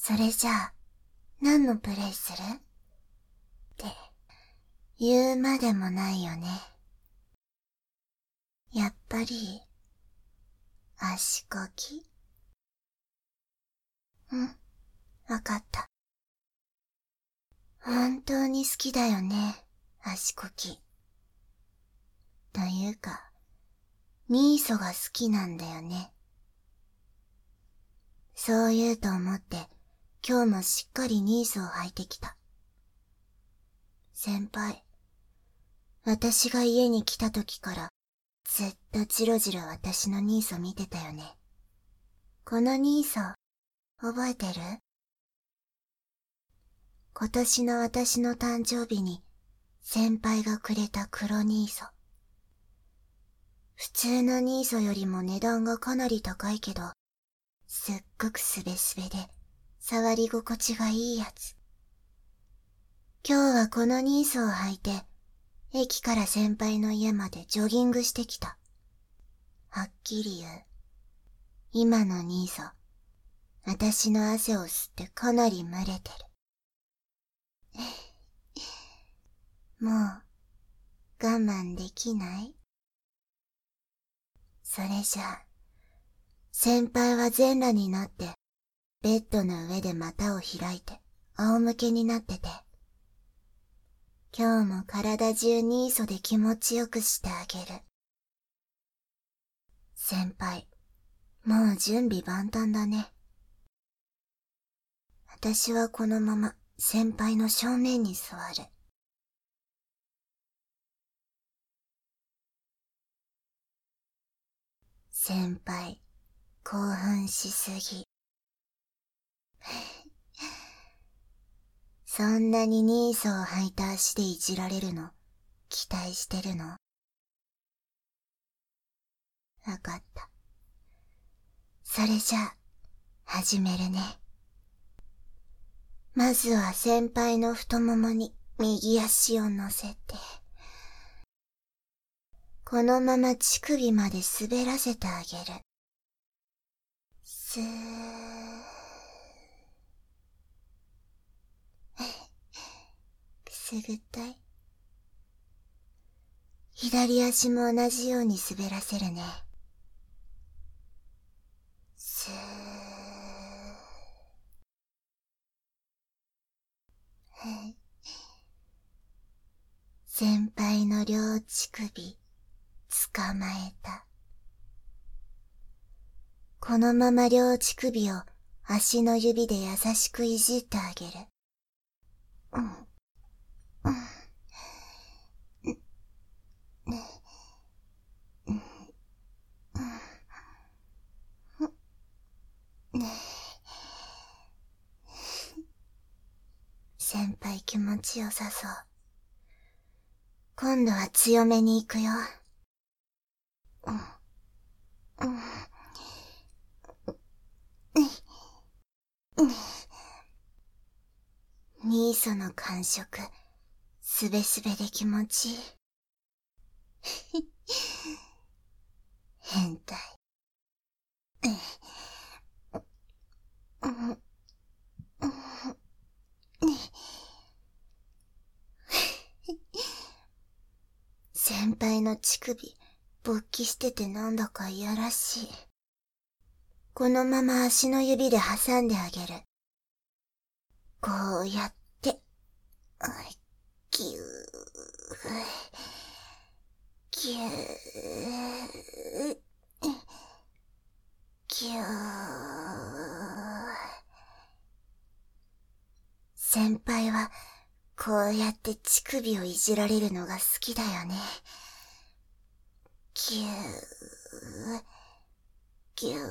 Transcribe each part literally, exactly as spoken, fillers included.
それじゃあ、何のプレイする？って、言うまでもないよね。やっぱり、足こき？うん、わかった。本当に好きだよね、足こき。というか、ニーソが好きなんだよね。そう言うと思って、今日もしっかりニーソを履いてきた。先輩、私が家に来た時から、ずっとじろじろ私のニーソ見てたよね。このニーソ、覚えてる？今年の私の誕生日に、先輩がくれた黒ニーソ。普通のニーソよりも値段がかなり高いけど、すっごくすべすべで、触り心地がいいやつ。今日はこのニーソを履いて、駅から先輩の家までジョギングしてきた。はっきり言う。今のニーソ、私の汗を吸ってかなり蒸れてる。もう、我慢できない？それじゃあ、先輩は全裸になって、ベッドの上で股を開いて、仰向けになってて。今日も体中ニーソで気持ちよくしてあげる。先輩、もう準備万端だね。私はこのまま先輩の正面に座る。先輩、興奮しすぎ。そんなにニーソを履いた足でいじられるの、期待してるの？わかった。それじゃあ、始めるね。まずは先輩の太ももに右足を乗せて、このまま乳首まで滑らせてあげる。すー。くすぐったい？左足も同じように滑らせるね。すー。先輩の両乳首、捕まえた。このまま両乳首を足の指で優しくいじってあげる。うん、うん、ね、うん、うん、ね。先輩気持ちよさそう。今度は強めに行くよ。うん、うん、うん。ニーソの感触、すべすべで気持ちいい。変態。うん、うん、先輩の乳首、勃起しててなんだかいやらしい。このまま足の指で挟んであげる。こうやって、ぎゅー、ぎゅー、ぎゅー。先輩は、こうやって乳首をいじられるのが好きだよね。ぎゅー、ぎゅー、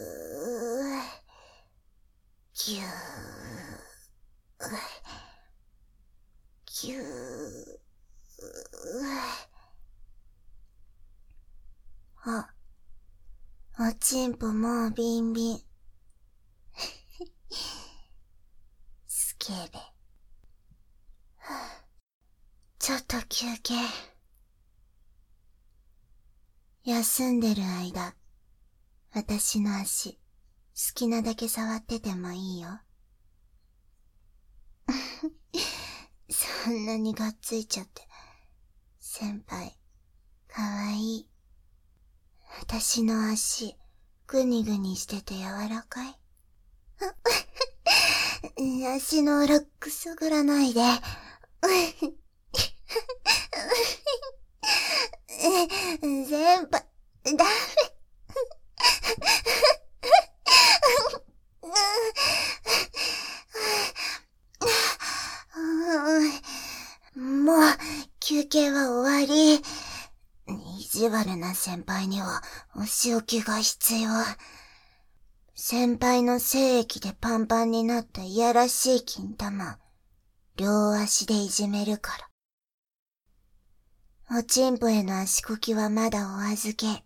ぎゅー、ぎゅー。あ、おちんぽもうビンビン。スケベ。ちょっと休憩。休んでる間、私の足、好きなだけ触っててもいいよ。 あんなにがっついちゃって。先輩、かわいい。私の足、ぐにぐにしてて柔らかい。足の裏くすぐらないで。先輩、ダメ。もう、休憩は終わり。意地悪な先輩には、お仕置きが必要。先輩の精液でパンパンになったいやらしい金玉、両足でいじめるから。おちんぽへの足こきはまだお預け。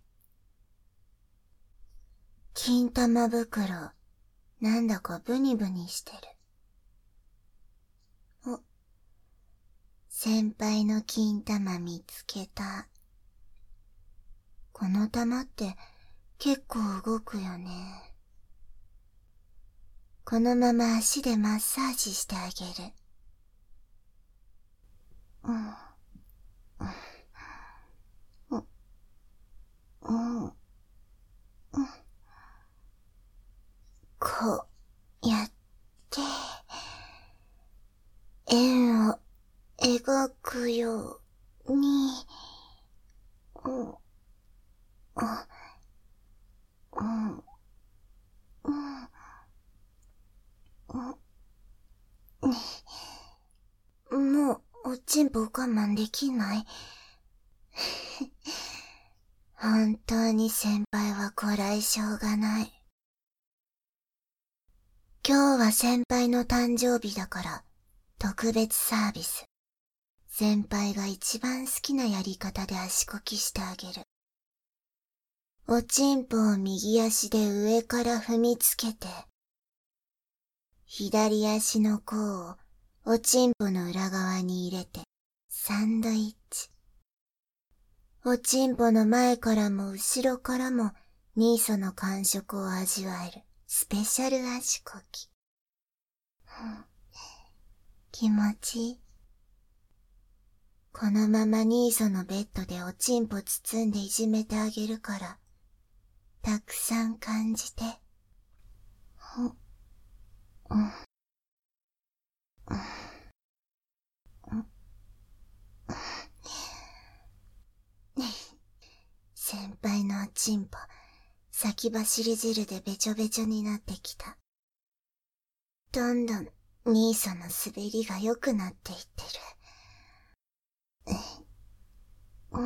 金玉袋、なんだかブニブニしてる。お、先輩の金玉見つけた。この玉って結構動くよね。このまま足でマッサージしてあげる。うん。うん。うん。うん。こうやって、円を描くように、うん。うん。うん。うん。うん。もう、おちんぽ我慢できない。本当に先輩はこらえ性がない。今日は先輩の誕生日だから、特別サービス。先輩が一番好きなやり方で足こきしてあげる。おちんぽを右足で上から踏みつけて、左足の甲をおちんぽの裏側に入れて、サンドイッチ。おちんぽの前からも後ろからもニーソの感触を味わえるスペシャル足こき。気持ちいい。このままニーソのベッドでおちんぽ包んでいじめてあげるから、たくさん感じて。うんうん先輩のおちんぽ、先走り汁でべちょべちょになってきた。どんどんニーソの滑りが良くなっていってる。うん。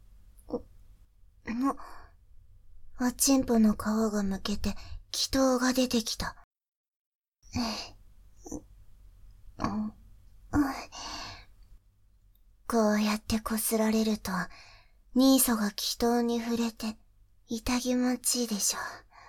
も、おちんぽの皮がむけて気筒が出てきた。こうやってこすられると、ニーソが気筒に触れて痛気持ちいいでしょ。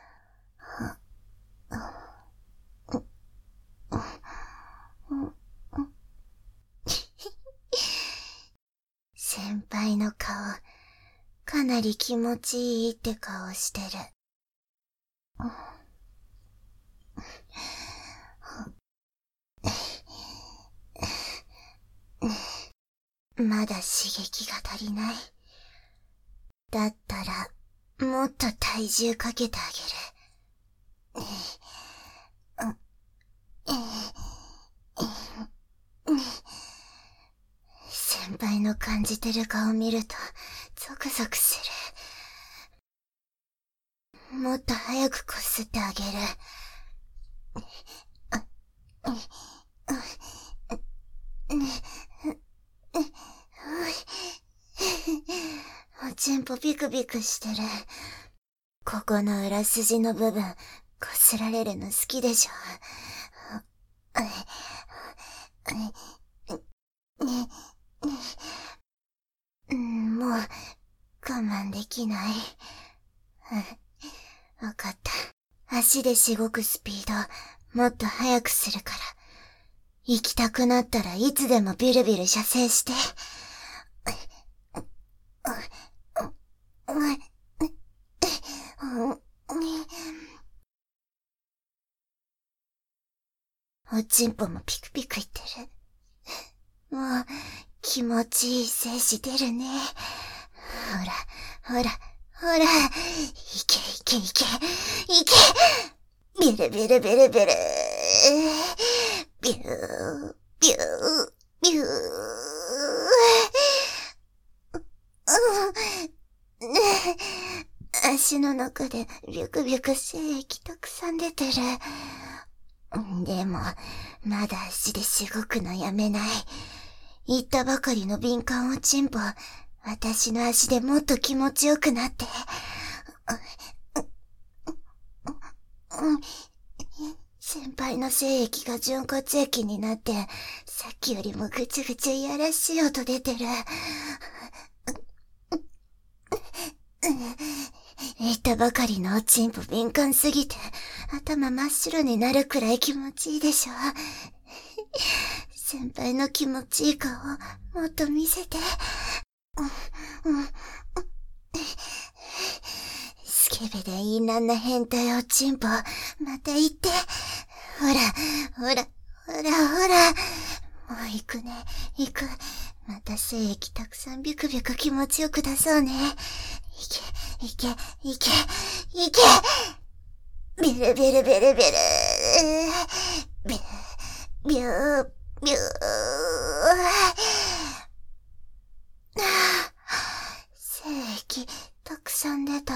先輩の顔、かなり気持ちいいって顔してる。まだ刺激が足りない。だったら、もっと体重かけてあげる。先輩の感じてる顔見ると、ゾクゾクする。もっと早くこすってあげる。おちんぽビクビクしてる。ここの裏筋の部分、こすられるの好きでしょ。もう、我慢できない。わかった。足でしごくスピード、もっと速くするから。行きたくなったらいつでもビルビル射精して。おちんぽもピクピクいってる。 もう、気持ちいい精子出るね。ほら、ほら、ほら、いけいけいけ、いけビルビルビルビルビュー、ビュー、ビュー。ねえ、足の中でビュクビュク精液たくさん出てる。でも、まだ足でしごくのやめない。言ったばかりの敏感おちんぽ、私の足でもっと気持ちよくなって。先輩の精液が潤滑液になって、さっきよりもぐちゅぐちゅいやらしい音出てる。言ったばかりのおちんぽ敏感すぎて、頭真っ白になるくらい気持ちいいでしょ。先輩の気持ちいい顔、もっと見せて。うんうん、スケベでいいなんな変態おちんぽ、また言って。ほら、ほら、ほらほら。もう行くね、行く。また精液たくさんビクビク気持ちよく出そうね。いけ、いけ、いけ、いけ。ビルビルビルビル。ビュー、ビュー、ビュー。精液たくさん出た。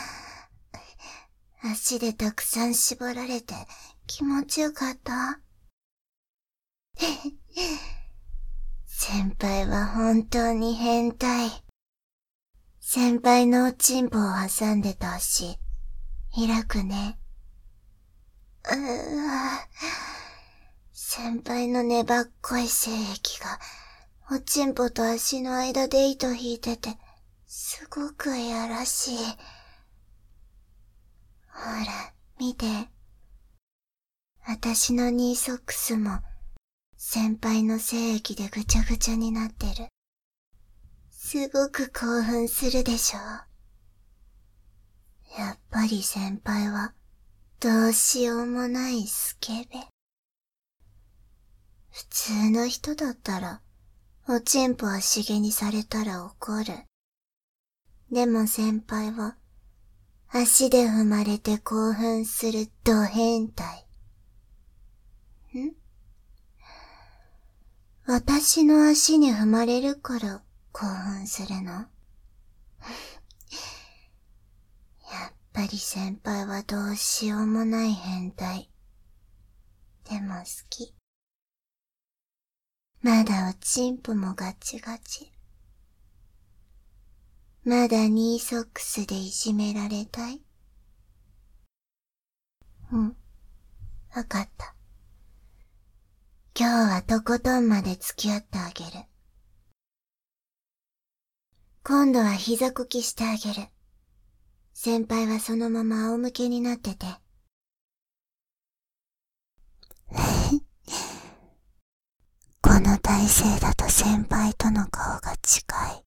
足でたくさん絞られて気持ちよかった。先輩は本当に変態。先輩のおちんぽを挟んでた足、開くね。うーわ。先輩の粘っこい精液が、おちんぽと足の間で糸引いてて、すごくいやらしい。ほら、見て。私のニーソックスも、先輩の精液でぐちゃぐちゃになってる。すごく興奮するでしょ。やっぱり先輩は、どうしようもないスケベ。普通の人だったら、おちんぽ足毛にされたら怒る。でも先輩は、足で踏まれて興奮するド変態。ん？私の足に踏まれるから興奮するの？やっぱり先輩はどうしようもない変態。でも好き。まだおちんぽもガチガチ。まだニーソックスでいじめられたい？うん。わかった。今日はとことんまで付き合ってあげる。今度は膝こきしてあげる。先輩はそのまま仰向けになってて。この体勢だと先輩との顔が近い。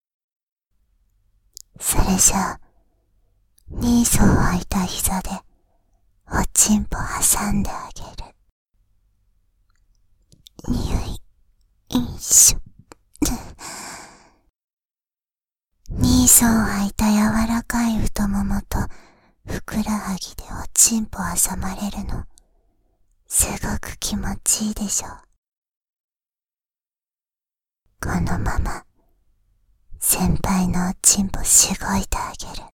それじゃあ、ニーソを履いた膝で、おちんぽ挟んであげる。にゅい、よいしょ。ニーソを履いた柔らかい太ももと、ふくらはぎでおちんぽ挟まれるの、すごく気持ちいいでしょ。このまま、先輩のおちんぽしごいてあげる。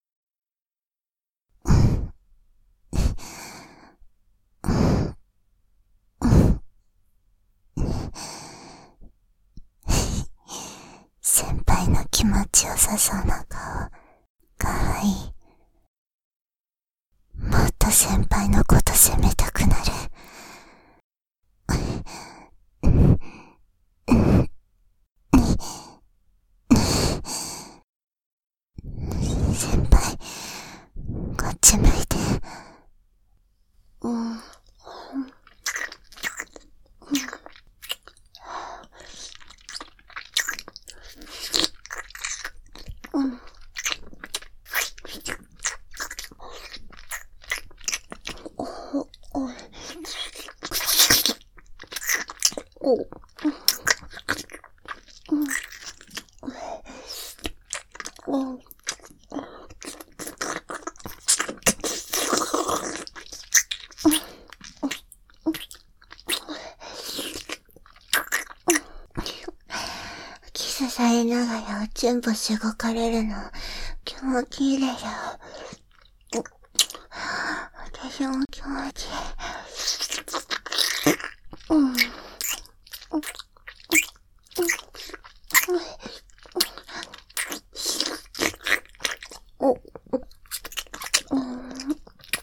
先輩の気持ちよさそうな顔、かわいい。もっと先輩のこと責めたくなる。先輩、こっち向いて。うん。うん。お、お、お、 されながらおちゅんぽしごかれるの気持ちいいでしょ。私も気持ちいい。うん。お、うん。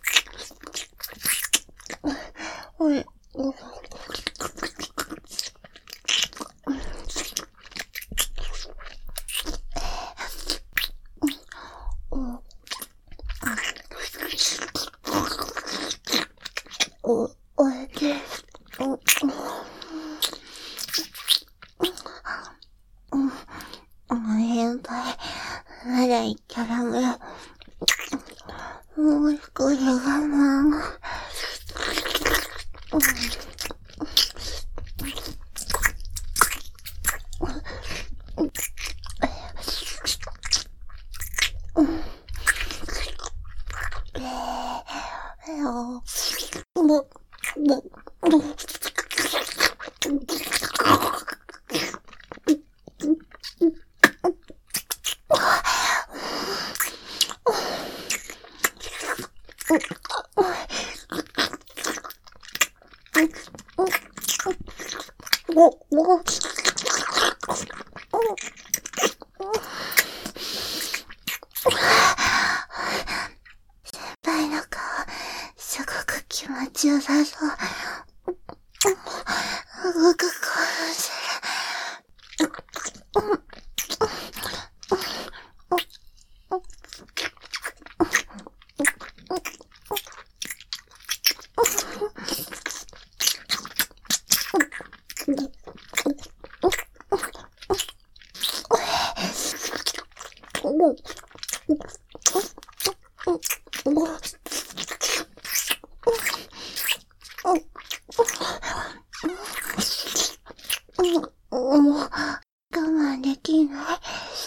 おい、おい。お、おいしい。お、お、うん、先輩、まだ言ったらもう、もう少し我慢。も、も、も、先輩の顔、すごく気持ちよさそう。すごく興奮する。もう、我慢できない。わ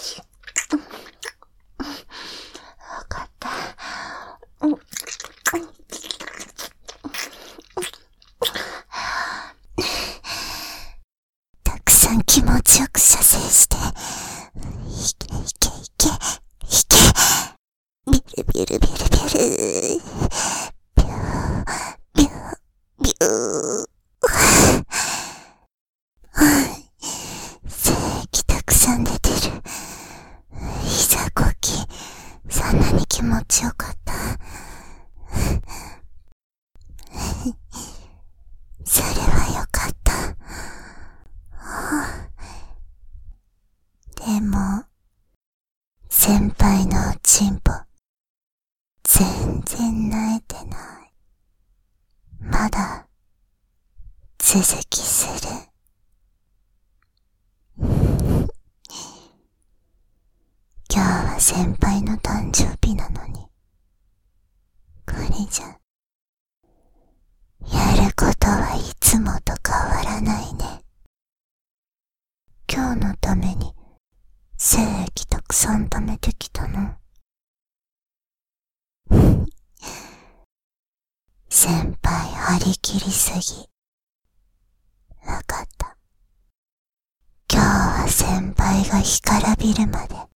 かった。たくさん気持ちよく射精して、いけいけいけ、いけ。ビルビルビルビル。ビュー、ビュー、ビュー。精液たくさん出てる。膝こき、そんなに気持ちよかった。それはよかった。でも、先輩のおちんぽ、全然慣れてない。まだ、続きする。今日は先輩の誕生日なのに、これじゃ、やることはいつもと変わらないね。今日のために、精液たくさん貯めてきたの。先輩張り切りすぎ。わかった。今日は先輩が干からびるまで